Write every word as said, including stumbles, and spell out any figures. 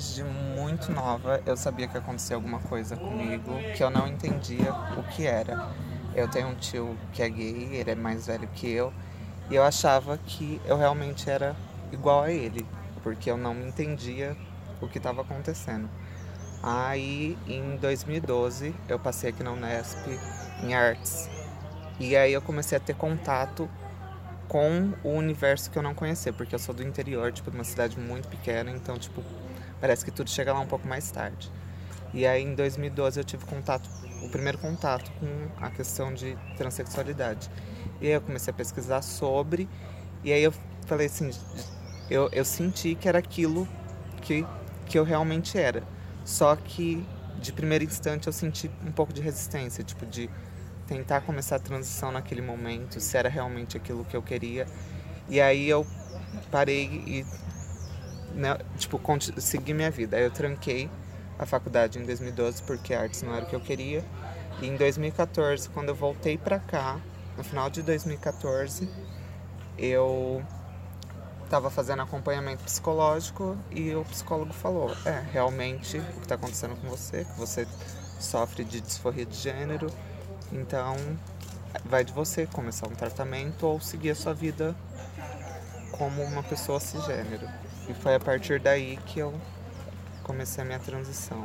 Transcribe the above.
desde muito nova eu sabia que acontecia alguma coisa comigo que eu não entendia o que era. Eu tenho um tio que é gay, ele é mais velho que eu, e eu achava que eu realmente era igual a ele, porque eu não entendia o que estava acontecendo. Aí, em dois mil e doze, eu passei aqui na Unesp em artes, e aí eu comecei a ter contato com o universo que eu não conhecia, porque eu sou do interior, tipo, de uma cidade muito pequena, então, tipo, parece que tudo chega lá um pouco mais tarde. E aí, em dois mil e doze, eu tive contato, o primeiro contato com a questão de transexualidade. E aí eu comecei a pesquisar sobre, e aí eu falei assim, eu, eu senti que era aquilo que, que eu realmente era. Só que, de primeiro instante, eu senti um pouco de resistência, tipo, de tentar começar a transição naquele momento, se era realmente aquilo que eu queria. E aí eu parei e, né, tipo, segui minha vida. Aí eu tranquei a faculdade em dois mil e doze porque artes não era o que eu queria. E em dois mil e quatorze, quando eu voltei pra cá, no final de dois mil e quatorze, eu estava fazendo acompanhamento psicológico e o psicólogo falou, é, realmente o que está acontecendo com você, que você sofre de disforia de gênero, então vai de você começar um tratamento ou seguir a sua vida como uma pessoa cisgênero. E foi a partir daí que eu comecei a minha transição.